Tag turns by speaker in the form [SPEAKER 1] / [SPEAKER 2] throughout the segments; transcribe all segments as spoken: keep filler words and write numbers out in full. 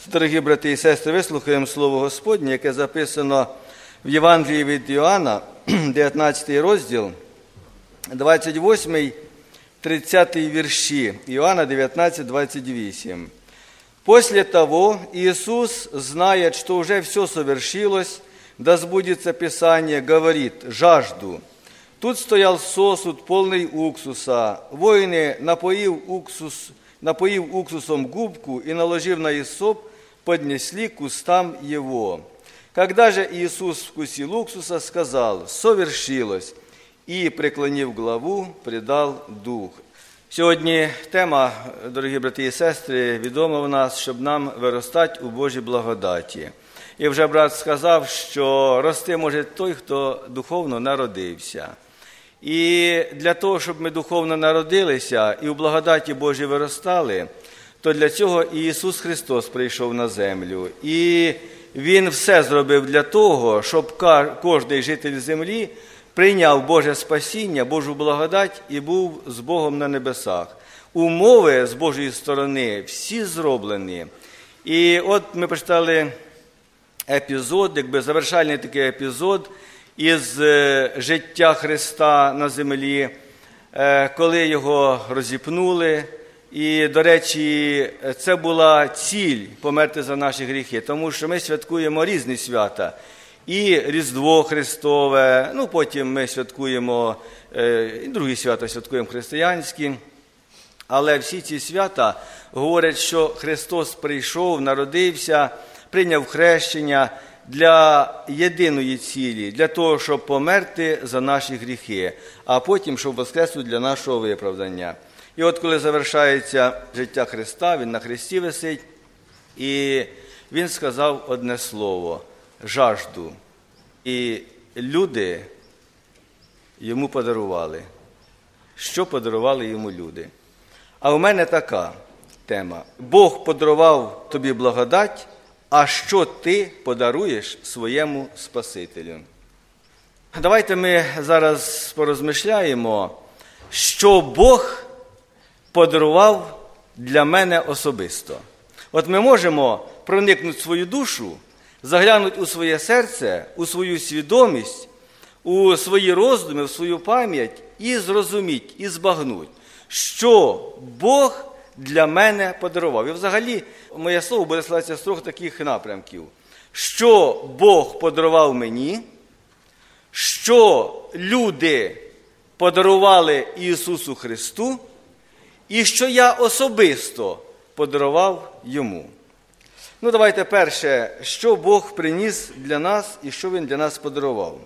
[SPEAKER 1] Дорогі брати і сестри, вислухаємо Слово Господнє, яке записано в Євангелії від Іоанна, дев'ятнадцятий розділ, двадцять восьмий тридцятий вірші. Иоанна девятнадцать, двадцать восемь. «После того Иисус, зная, что уже все совершилось, да сбудется Писание, говорит: жажду. Тут стоял сосуд, полный уксуса. Воины, напоив, уксус, напоив уксусом губку и наложив на иссоп, поднесли к устам его. Когда же Иисус вкусил уксуса, сказал: совершилось, і, преклонив главу, предав дух». Сьогодні тема, дорогі брати і сестри, відома в нас, щоб нам виростати у Божій благодаті. І вже брат сказав, що рости може той, хто духовно народився. І для того, щоб ми духовно народилися і у благодаті Божій виростали, то для цього і Ісус Христос прийшов на землю. І Він все зробив для того, щоб кожний житель землі прийняв Боже спасіння, Божу благодать і був з Богом на небесах. Умови з Божої сторони всі зроблені. І от ми прочитали епізод, якби завершальний такий епізод із життя Христа на землі, коли його розіпнули. І, до речі, це була ціль померти за наші гріхи, тому що ми святкуємо різні свята. І Різдво Христове, ну потім ми святкуємо, і другі свята святкуємо християнські. Але всі ці свята говорять, що Христос прийшов, народився, прийняв хрещення для єдиної цілі, для того, щоб померти за наші гріхи, а потім, щоб воскреснути для нашого виправдання. І от коли завершається життя Христа, Він на хресті висить, і Він сказав одне слово – жажду. І люди йому подарували. Що подарували йому люди? А у мене така тема. Бог подарував тобі благодать, а що ти подаруєш своєму Спасителю? Давайте ми зараз порозмишляємо, що Бог подарував для мене особисто. От ми можемо проникнути в свою душу, заглянути у своє серце, у свою свідомість, у свої роздуми, в свою пам'ять і зрозуміти, і збагнути, що Бог для мене подарував. І взагалі моє слово буде складатися з трьох таких напрямків. Що Бог подарував мені, що люди подарували Ісусу Христу, і що я особисто подарував Йому. Ну, давайте перше, що Бог приніс для нас і що Він для нас подарував.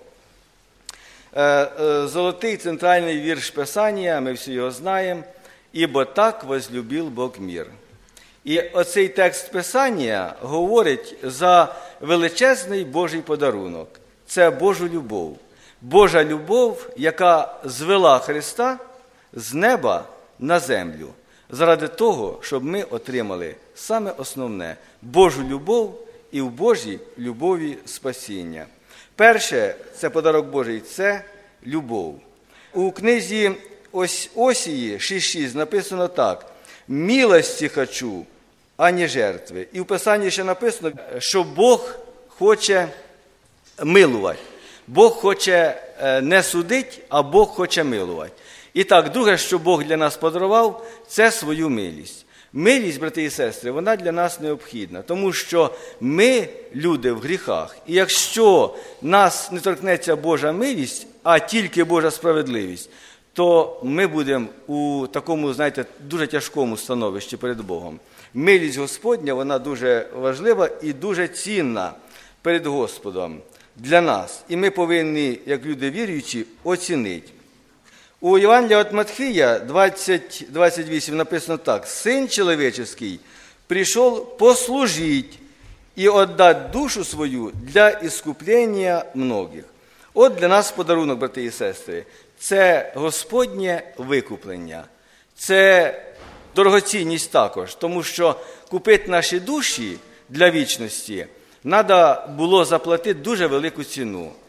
[SPEAKER 1] Золотий центральний вірш Писання, ми всі його знаємо, «Ібо так возлюбив Бог мир». І оцей текст Писання говорить за величезний Божий подарунок. Це Божу любов. Божа любов, яка звела Христа з неба на землю, заради того, щоб ми отримали саме основне – Божу любов і в Божій любові спасіння. Перше, це подарок Божий, це любов. У книзі Осії шість шість написано так: «Милості хочу, а не жертви». І в Писанні ще написано, що Бог хоче милувати. Бог хоче не судити, а Бог хоче милувати. І так, друге, що Бог для нас подарував, це свою милість. Милість, брати і сестри, вона для нас необхідна, тому що ми люди в гріхах. І якщо нас не торкнеться Божа милість, а тільки Божа справедливість, то ми будемо у такому, знаєте, дуже тяжкому становищі перед Богом. Милість Господня, вона дуже важлива і дуже цінна перед Господом для нас. І ми повинні, як люди віруючі, оцінити. У Євангелії від Матфія двадцять двадцять вісім написано так: «Син чоловічий прийшов послужити і віддати душу свою для іскуплення многих». От для нас подарунок, брати і сестри, це Господнє викуплення. Це дорогоцінність також, тому що купити наші душі для вічності треба було заплатити дуже велику ціну.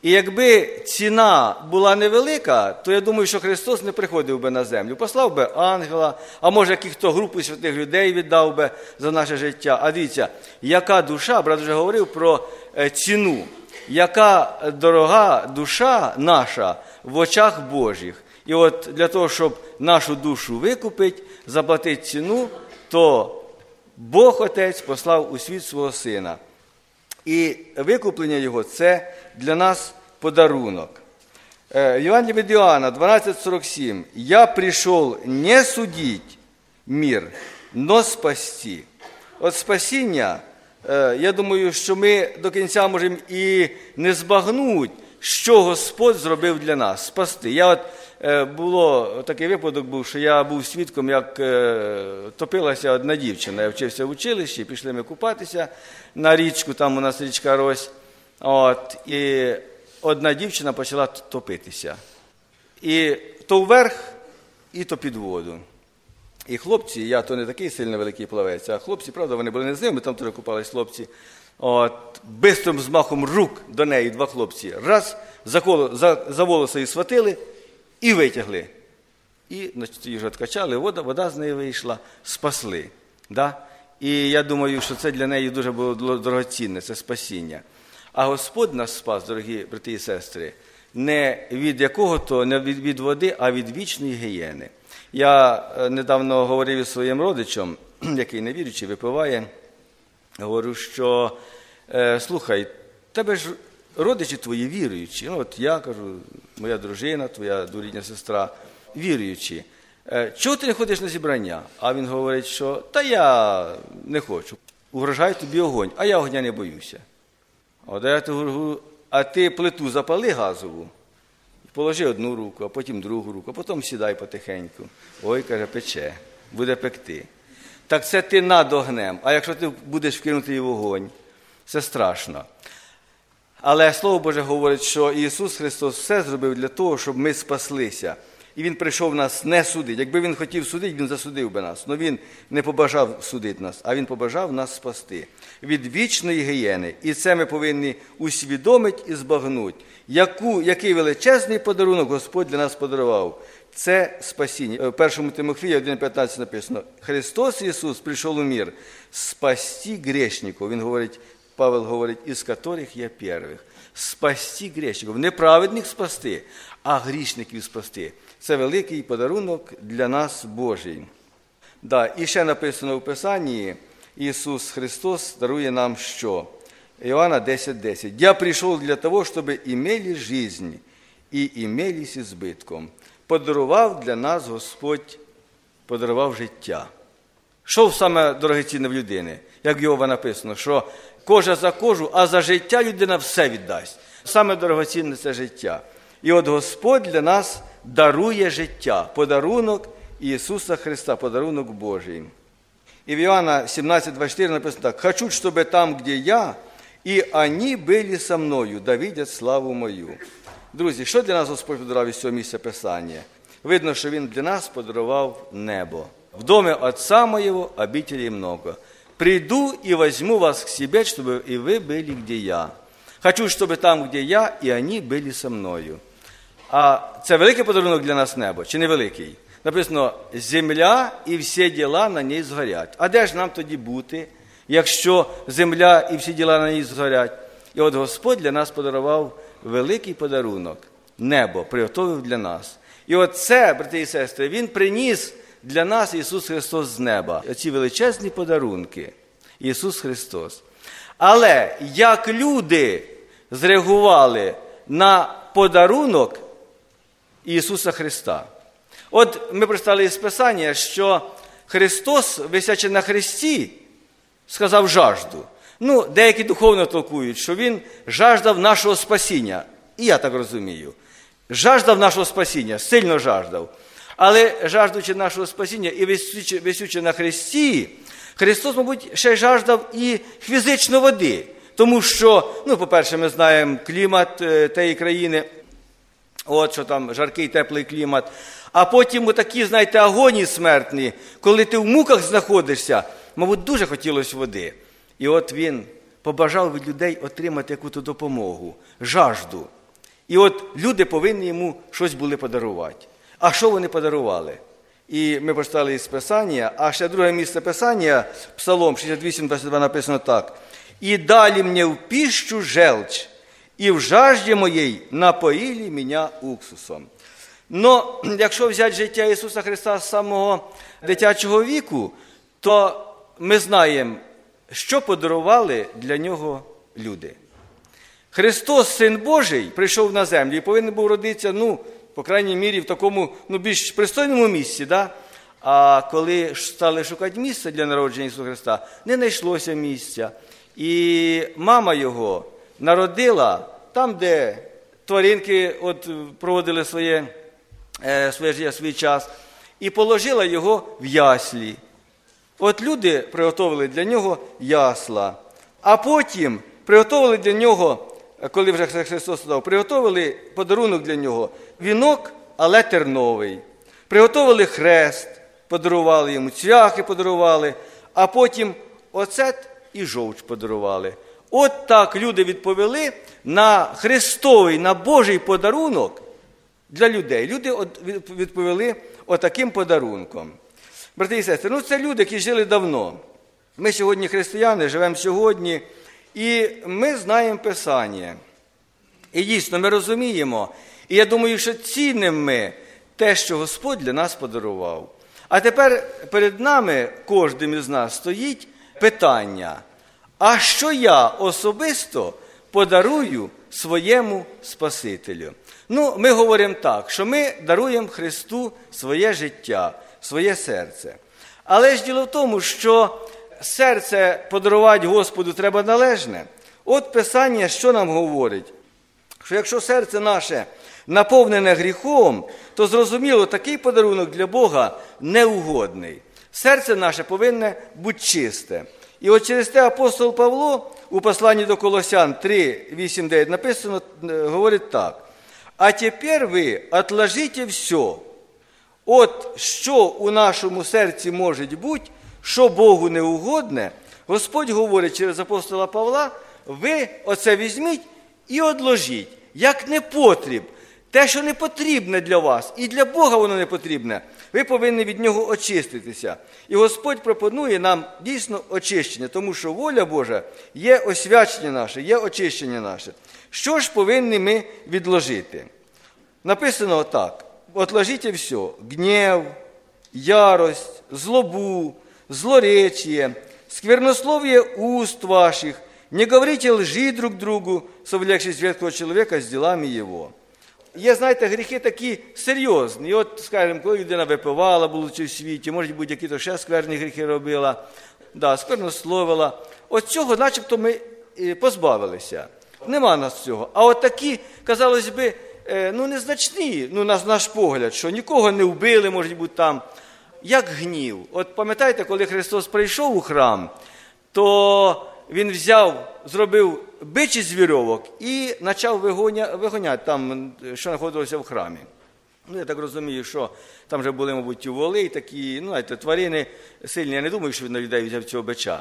[SPEAKER 1] І якби ціна була невелика, то я думаю, що Христос не приходив би на землю. Послав би ангела, а може яких-то групу святих людей віддав би за наше життя. А дивіться, яка душа, брат вже говорив про ціну, яка дорога душа наша в очах Божих. І от для того, щоб нашу душу викупити, заплатити ціну, то Бог Отець послав у світ свого Сина. І викуплення Його – це для нас подарунок. Євангеліє від Іоанна дванадцять сорок сім. «Я прийшов не судить мир, но спасти». От спасіння, я думаю, що ми до кінця можемо і не збагнути, що Господь зробив для нас – спасти. Я от, було, такий випадок був, що я був свідком, як топилася одна дівчина. Я вчився в училищі, пішли ми купатися на річку, там у нас річка Рось. От, і одна дівчина почала топитися. І то вверх, і то під воду. І хлопці, я то не такий сильно великий плавець, а хлопці, правда, вони були не з ними, там теж купались хлопці. От, бистрим змахом рук до неї два хлопці. Раз, за, коло, за, за волоси її схватили і витягли. І значить, її вже відкачали, вода, вода з неї вийшла, спасли. Да? І я думаю, що це для неї дуже було дорогоцінне, це спасіння. А Господь нас спас, дорогі брати і сестри, не від якого-то, не від, від води, а від вічної гієни. Я недавно говорив із своїм родичем, який невіруючий, випиває, говорю, що, е, слухай, тебе ж родичі твої віруючі. Ну, от я кажу, моя дружина, твоя дворідня сестра, віруючі. Е, чого ти не ходиш на зібрання? А він говорить, що та я не хочу. Угрожає тобі огонь, а я огня не боюся. От я говорю, а ти плиту запали газову, положи одну руку, а потім другу руку, а потім сідай потихеньку. Ой, каже, пече, буде пекти. Так це ти над огнем, а якщо ти будеш вкинутий в вогонь, це страшно. Але Слово Боже говорить, що Ісус Христос все зробив для того, щоб ми спаслися. І Він прийшов нас не судити. Якби Він хотів судити, Він засудив би нас. Але Він не побажав судити нас, а Він побажав нас спасти від вічної гієни. І це ми повинні усвідомити і збагнути, яку, який величезний подарунок Господь для нас подарував. Це спасіння. В першому Тимофія один п'ятнадцять написано: «Христос Ісус прийшов у мир спасти грешників». Він говорить, Павел говорить, «із которых я первых». Спасти грешників. Не праведних спасти, а грішників спасти. Це великий подарунок для нас Божий. Да, і ще написано в Писанні, Ісус Христос дарує нам що? Іоанна десять десять. «Я прийшов для того, щоб імели жизнь і імели з избитком». Подарував для нас Господь, подарував життя. Що саме дорогоцінне в людини? Як в Йова написано, що кожа за кожу, а за життя людина все віддасть. Саме дорогоцінне – це життя. І от Господь для нас дарує життя, подарунок Ісуса Христа, подарунок Божий. І в Іоанна сімнадцять двадцять чотири написано так: «Хочу, щоб там, де я, і вони були со мною, да видять славу мою». Друзі, що для нас Господь подарував із цього місця Писання? Видно, що Він для нас подарував небо. «В домі Отца моєго обителей много. Прийду і візьму вас к себе, щоб і ви були, де я. Хочу, щоб там, де я, і вони були со мною». А це великий подарунок для нас небо, чи не великий? Написано, земля і всі діла на ній згорять. А де ж нам тоді бути, якщо земля і всі діла на ній згорять? І от Господь для нас подарував великий подарунок. Небо приготовив для нас. І от це, брати і сестри, Він приніс для нас Ісус Христос з неба. Оці величезні подарунки. Ісус Христос. Але як люди зреагували на подарунок Ісуса Христа? От ми прочитали із Писання, що Христос, висячи на хресті, сказав жажду. Ну, деякі духовно толкують, що Він жаждав нашого спасіння. І я так розумію. Жаждав нашого спасіння, сильно жаждав. Але жаждучи нашого спасіння і висючи, висючи на хресті, Христос, мабуть, ще жаждав і фізично води. Тому що, ну, по-перше, ми знаємо клімат тієї країни, от що там жаркий, теплий клімат. А потім отакі, знаєте, агонії смертні, коли ти в муках знаходишся, мабуть, дуже хотілося води. І от Він побажав від людей отримати якусь допомогу, жажду. І от люди повинні йому щось були подарувати. А що вони подарували? І ми прочитали із Писання, а ще друге місце Писання, Псалом шістдесят вісім, двадцять два, написано так. «І дали мені в пищу желчь, і в жажді моїй напоїли мене уксусом». Но якщо взяти життя Ісуса Христа з самого дитячого віку, то ми знаємо, що подарували для нього люди. Христос, Син Божий, прийшов на землю і повинен був родитися, ну, по крайній мірі, в такому, ну, більш пристойному місці, да? А коли стали шукати місце для народження Ісуса Христа, не знайшлося місця. І мама його народила там, де тваринки от проводили своє, е, своє життя, свій час, і положила його в яслі. От люди приготовили для нього ясла, а потім приготовили для нього, коли вже Христос дав, приготовили подарунок для нього, вінок, але терновий. Приготовили хрест, подарували йому, цвяхи подарували, а потім оцет і жовч подарували. От так люди відповіли на Христовий, на Божий подарунок для людей. Люди відповіли отаким подарунком. Брати і сестри, ну це люди, які жили давно. Ми сьогодні християни, живемо сьогодні, і ми знаємо Писання. І дійсно, ми розуміємо, і я думаю, що цінимо ми те, що Господь для нас подарував. А тепер перед нами, кожним із нас, стоїть питання, а що я особисто подарую своєму Спасителю? Ну, ми говоримо так, що ми даруємо Христу своє життя, своє серце. Але ж діло в тому, що серце подарувати Господу треба належне. От Писання, що нам говорить? Що якщо серце наше наповнене гріхом, то зрозуміло, такий подарунок для Бога неугодний. Серце наше повинне бути чисте. І от через те апостол Павло у посланні до Колосян три, вісім, дев'ять написано, говорить так. «А тепер ви отложите все, от що у нашому серці може бути, що Богу не угодне, Господь говорить через апостола Павла, ви оце візьміть і одложіть, як непотріб. Те, що не потрібне для вас, і для Бога воно не потрібне, ви повинні від нього очиститися. І Господь пропонує нам дійсно очищення, тому що воля Божа є освячення наше, є очищення наше. Що ж повинні ми відложити? Написано так. «Отложите все – гнев, ярость, злобу, злоречие, сквернословие уст ваших, не говорите лжи друг другу, совлекшись ветхого человека с делами его». Є, знаєте, гріхи такі серйозні. І от, скажімо, коли людина випивала, будучи в світі, може бути, які-то ще скверні гріхи робила, да, сквернословила. От цього начебто ми позбавилися. Нема нас цього. А от такі, казалось би, ну, незначні, ну, на наш погляд, що нікого не вбили, може бути, там, як гнів. От пам'ятаєте, коли Христос прийшов у храм, то Він взяв, зробив бичі з вірьовок і почав вигоняти там, що знаходилося в храмі. Ну, я так розумію, що там вже були, мабуть, воли і такі, ну, знаєте, тварини сильні. Я не думаю, що він на людей взяв цього бича.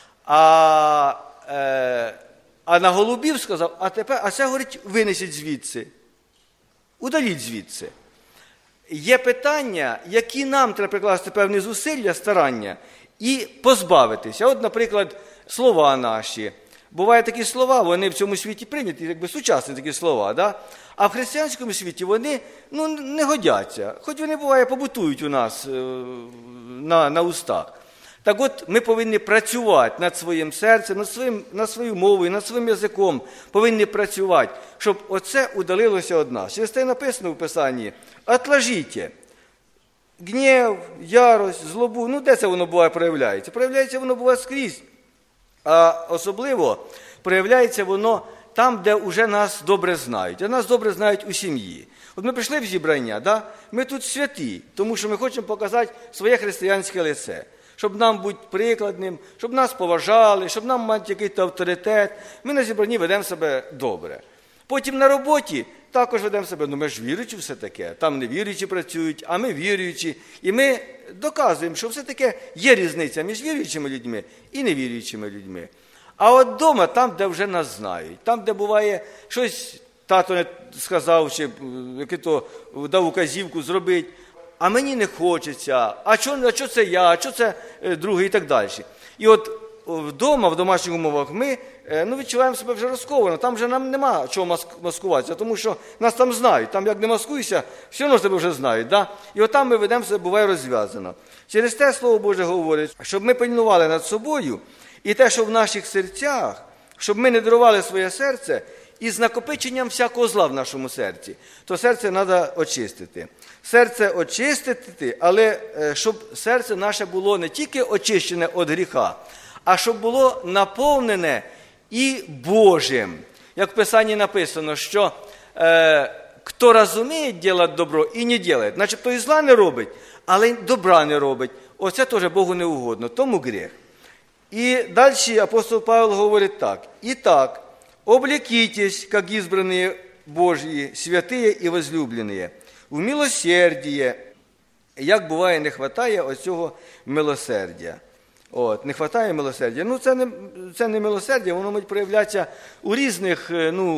[SPEAKER 1] А, е, а на голубів сказав, а тепер, а це, говорить, винесіть звідси. Удаліть звідси. Є питання, які нам треба прикласти певні зусилля, старання і позбавитися. От, наприклад, слова наші. Бувають такі слова, вони в цьому світі прийняті, якби сучасні такі слова, да? А в християнському світі вони, ну, не годяться. Хоч вони, буває, побутують у нас е, на, на устах. Так от, ми повинні працювати над своїм серцем, над, своїм, над своєю мовою, над своїм язиком. Повинні працювати, щоб оце удалилося від нас. Через те написано в Писанні, «Отложите». Гнів, ярость, злобу, ну де це воно буває проявляється? Проявляється воно буває скрізь. А особливо проявляється воно там, де вже нас добре знають. А нас добре знають у сім'ї. От ми прийшли в зібрання, да? Ми тут святі, тому що ми хочемо показати своє християнське лице. Щоб нам бути прикладним, щоб нас поважали, щоб нам мати якийсь авторитет. Ми на зібранні ведемо себе добре. Потім на роботі також ведемо себе, ну ми ж віруючі все-таки, там не віруючі працюють, а ми віруючі. І ми доказуємо, що все-таки є різниця між віруючими людьми і невіруючими людьми. А от вдома, там, де вже нас знають, там, де буває щось тато не сказав, чи який-то дав указівку зробити, а мені не хочеться, а що, а що це я, а що це другий і так далі. І от вдома, в домашніх умовах, ми ну, відчуваємо себе вже розковано, там вже нам нема чого маскуватися, тому що нас там знають, там як не маскуйся, все одно тебе вже знають. Да? І от там ми ведемо себе, буває, розв'язано. Через те Слово Боже говорить, щоб ми пильнували над собою, і те, що в наших серцях, щоб ми не дарували своє серце, із накопиченням всякого зла в нашому серці, то серце треба очистити. Серце очистити, але щоб серце наше було не тільки очищене від гріха, а щоб було наповнене і Божим. Як в Писанні написано, що е, хто розуміє робити добро і не робить, начебто і зла не робить, але й добра не робить. Оце теж Богу не угодно, тому гріх. І далі апостол Павел говорить так. «Итак, облекитесь, как избранные Божьи, святые и возлюбленные, в милосердие». Як буває, не вистачає оцього милосердя. От, не вистачає милосердя. Ну, це не, це не милосердя, воно може проявлятися у різних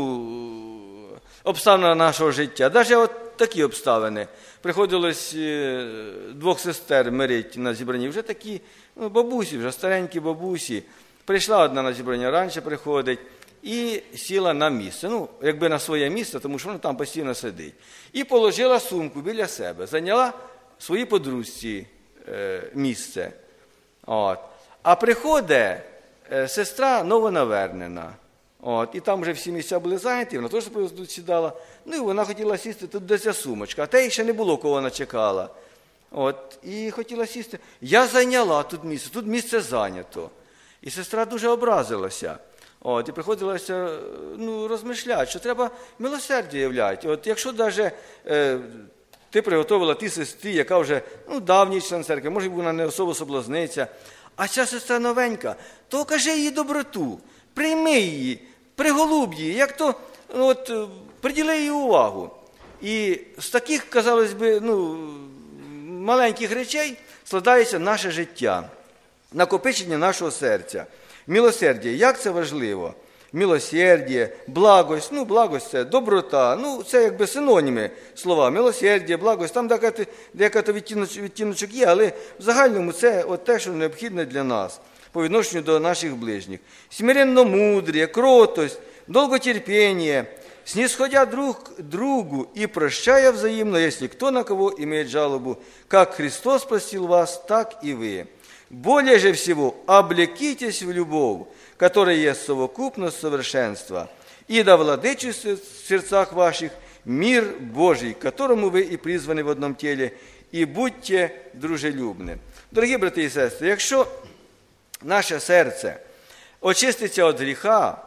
[SPEAKER 1] ну, обставинах нашого життя. Навіть от такі обставини. Приходилось двох сестер мирити на зібранні. Вже такі ну, бабусі, вже старенькі бабусі. Прийшла одна на зібрання, раніше приходить, і сіла на місце. Ну, якби на своє місце, тому що вона там постійно сидить. І положила сумку біля себе, зайняла своїй подружці е, місце. От. А приходить е, сестра новонавернена. От. І там вже всі місця були зайняті, вона теж тут сідала. Ну і вона хотіла сісти, тут десь ця сумочка. А те ще не було, кого вона чекала. От. І хотіла сісти. Я зайняла тут місце, тут місце зайнято. І сестра дуже образилася. От. І приходилося ну, розмишляти, що треба милосердя являти. От. Якщо навіть е, ти приготувала ті сестрі, яка вже ну, давній член церкви, може вона не особо соблазниця, а ця сестра новенька, то кажи їй доброту, прийми її, приголуб її, як то от, приділи їй увагу. І з таких, казалось би, ну, маленьких речей складається наше життя, накопичення нашого серця. Милосердя, як це важливо? Милосердя, благость, ну, благость – це доброта, ну, це якби синоніми слова. Милосердя, благость, там деяка відтіночок є, але в загальному це от те, що необхідне для нас по відношенню до наших ближніх. Смиренно-мудріє, кротость, долготерпіння, снисходя друг другу и прощая взаимно, если кто на кого имеет жалобу, как Христос простил вас, так и вы. Более же всего облекитесь в любовь, которая есть совокупность совершенства, и да владычествует в сердцах ваших мир Божий, к которому вы и призваны в одном теле, и будьте дружелюбны. Дорогі брати і сестри, якщо наше серце очиститься від гріха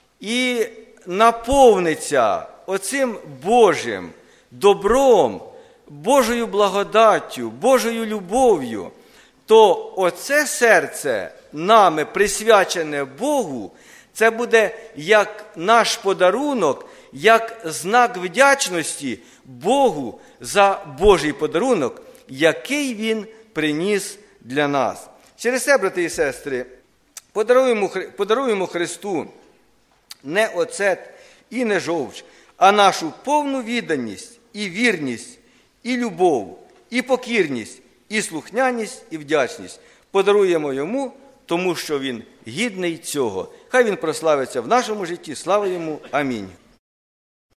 [SPEAKER 1] і наповниться оцим Божим добром, Божою благодаттю, Божою любов'ю, то оце серце нами присвячене Богу, це буде як наш подарунок, як знак вдячності Богу за Божий подарунок, який Він приніс для нас. Через це, брати і сестри, подаруємо, подаруємо Христу не оцет і не жовч, а нашу повну відданість і вірність, і любов, і покірність, і слухняність, і вдячність. Подаруємо Йому, тому що Він гідний цього. Хай Він прославиться в нашому житті. Слава Йому. Амінь.